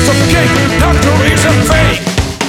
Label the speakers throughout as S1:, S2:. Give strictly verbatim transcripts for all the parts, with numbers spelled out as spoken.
S1: piece of cake. Doctor is a fake.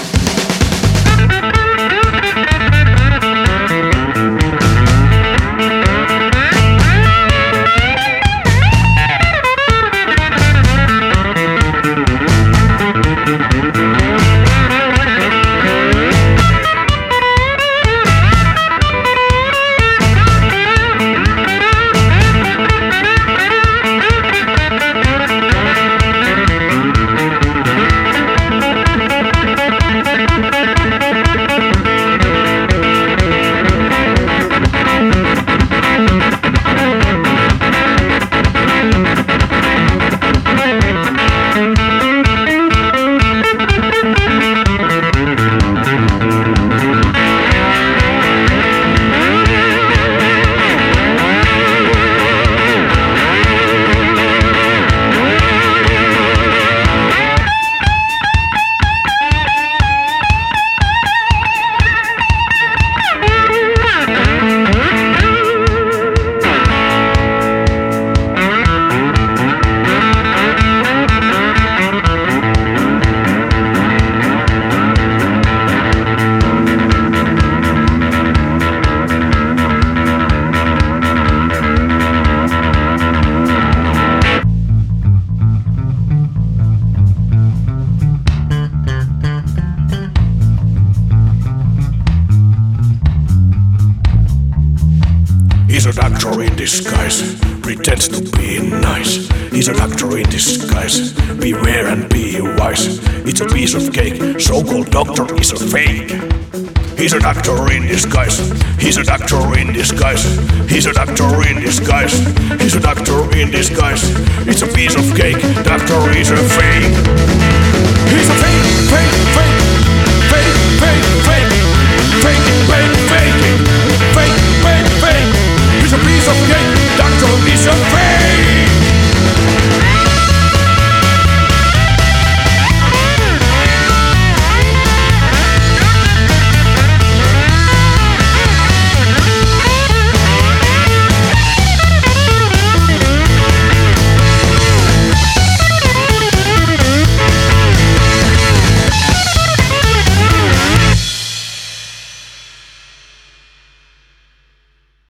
S1: He's a doctor in disguise, pretends to be nice. He's a doctor in disguise, beware and be wise. It's a piece of cake, so-called doctor is a fake. He's a doctor in disguise, he's a doctor in disguise. He's a doctor in disguise, he's a doctor in disguise. It's a piece of cake, doctor is a fake. He's a fake, fake, fake, fake, fake, fake, fake, fake, fake.